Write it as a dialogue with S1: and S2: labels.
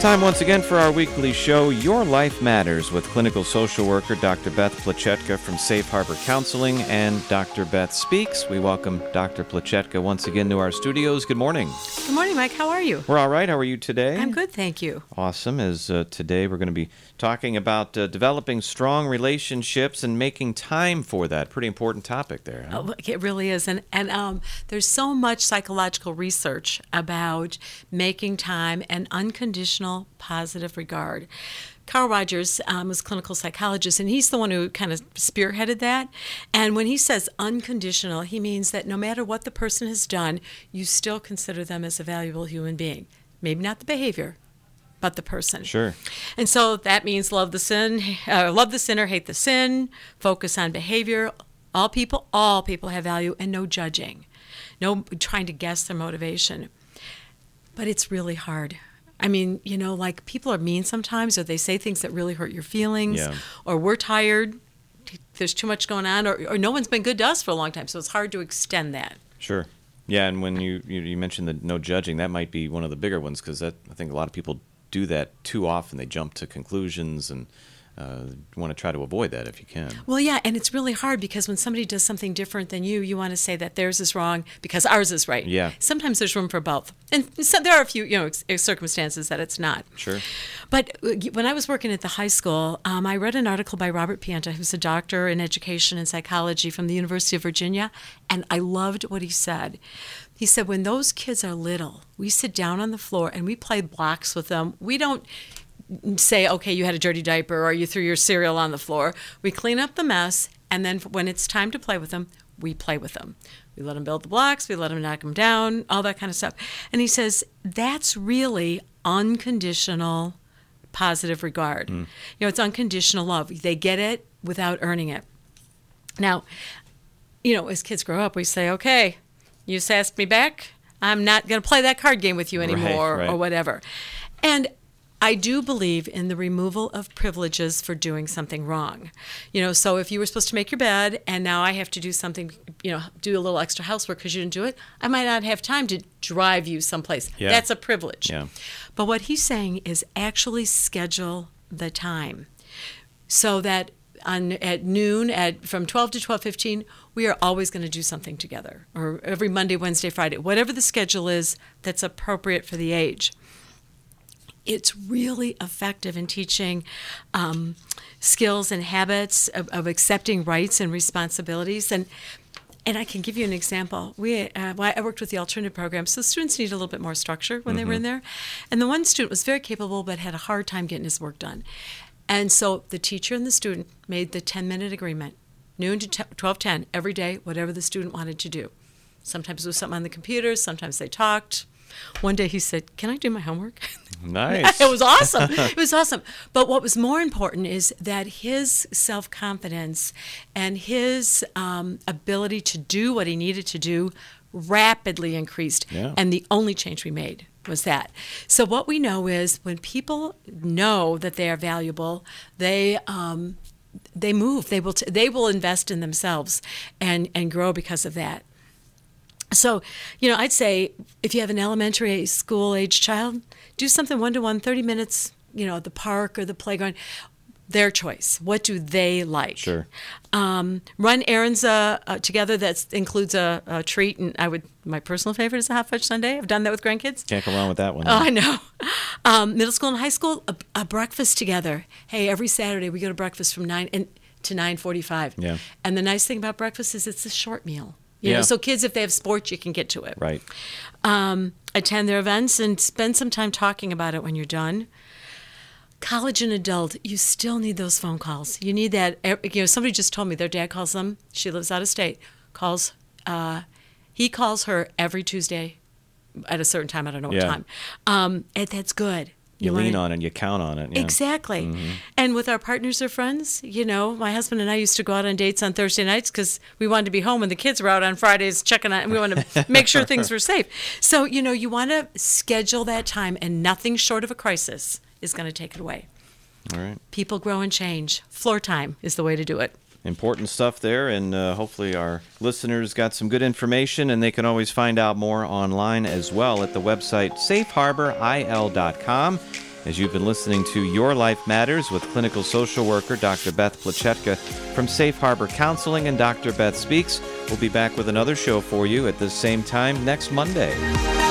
S1: time once again for our weekly show, Your Life Matters, with clinical social worker Dr. Beth Plachetka from Safe Harbor Counseling and Dr. Beth Speaks. We welcome Dr. Plachetka once again to our studios. Good morning.
S2: Good morning, Mike. How are you?
S1: We're all right. How are you today?
S2: I'm good, thank you.
S1: Awesome. As today we're going to be talking about developing strong relationships and making time for that. Pretty important topic there. Huh?
S2: Oh, it really is. And there's so much psychological research about making time and unconditional positive regard. Carl Rogers was a clinical psychologist, and he's the one who kind of spearheaded that. And when he says unconditional, he means that no matter what the person has done, you still consider them as a valuable human being. Maybe not the behavior, but the person.
S1: Sure.
S2: And so that means love the sinner, hate the sin, focus on behavior. All people have value, and no judging, no trying to guess their motivation. But it's really hard. I mean, like people are mean sometimes, or they say things that really hurt your feelings, or we're tired, there's too much going on, or no one's been good to us for a long time, so it's hard to extend that.
S1: Sure. Yeah, and when you mentioned the no judging, that might be one of the bigger ones, because I think a lot of people do that too often. They jump to conclusions and want to try to avoid that if you can. Well,
S2: yeah, and it's really hard because when somebody does something different than you want to say that theirs is wrong because ours is right.
S1: Yeah.
S2: Sometimes there's room for both. And so there are a few, circumstances that it's not.
S1: Sure.
S2: But when I was working at the high school, I read an article by Robert Pianta, who's a doctor in education and psychology from the University of Virginia, and I loved what he said. He said, when those kids are little, we sit down on the floor and we play blocks with them. We don't say, okay, you had a dirty diaper or you threw your cereal on the floor. We clean up the mess, and then when it's time to play with them, we play with them. We let them build the blocks, we let them knock them down, all that kind of stuff. And he says, that's really unconditional positive regard. It's unconditional love. They get it without earning it. Now, as kids grow up, we say, okay, you just asked me back, I'm not going to play that card game with you anymore,
S1: right.
S2: Or whatever. And I do believe in the removal of privileges for doing something wrong. So if you were supposed to make your bed and now I have to do something, do a little extra housework because you didn't do it, I might not have time to drive you someplace.
S1: Yeah.
S2: That's a privilege.
S1: Yeah.
S2: But what he's saying is actually schedule the time so that at noon, from 12 to 12:15, we are always going to do something together, or every Monday, Wednesday, Friday, whatever the schedule is that's appropriate for the age. It's really effective in teaching skills and habits of accepting rights and responsibilities. And I can give you an example. I worked with the alternative program, so students need a little bit more structure when they were in there. And the one student was very capable but had a hard time getting his work done. And so the teacher and the student made the 10-minute agreement, noon to 12:10, every day, whatever the student wanted to do. Sometimes it was something on the computer, sometimes they talked. One day he said, "Can I do my homework?"
S1: Nice.
S2: It was awesome. It was awesome. But what was more important is that his self-confidence and his ability to do what he needed to do rapidly increased.
S1: Yeah.
S2: And the only change we made was that. So what we know is when people know that they are valuable, they move. They will invest in themselves and grow because of that. So, I'd say if you have an elementary school age child, do something 1-to-1, 30 minutes, at the park or the playground. Their choice. What do they like?
S1: Sure.
S2: Run errands together that includes a treat. And my personal favorite is a hot fudge sundae. I've done that with grandkids.
S1: Can't go wrong with that one.
S2: Oh, I know. Middle school and high school, a breakfast together. Hey, every Saturday we go to breakfast from 9 to 9:45.
S1: Yeah.
S2: And the nice thing about breakfast is it's a short meal.
S1: Yeah.
S2: So kids, if they have sports, you can get to it.
S1: Right.
S2: Attend their events and spend some time talking about it when you're done. College and adult, you still need those phone calls. You need that. Somebody just told me their dad calls them. She lives out of state. He calls her every Tuesday at a certain time. I don't know what time. And that's good.
S1: You lean on it, you count on it. Yeah.
S2: Exactly. And with our partners or friends, my husband and I used to go out on dates on Thursday nights because we wanted to be home when the kids were out on Fridays checking on, and we wanted to make sure things were safe. So, you want to schedule that time, and nothing short of a crisis is going to take it away.
S1: All right.
S2: People grow and change. Floor time is the way to do it.
S1: Important stuff there, and hopefully our listeners got some good information, and they can always find out more online as well at the website safeharboril.com. as you've been listening to Your Life Matters with clinical social worker Dr. Beth Plachetka from Safe Harbor Counseling and Dr. Beth Speaks. We'll be back with another show for you at the same time next Monday.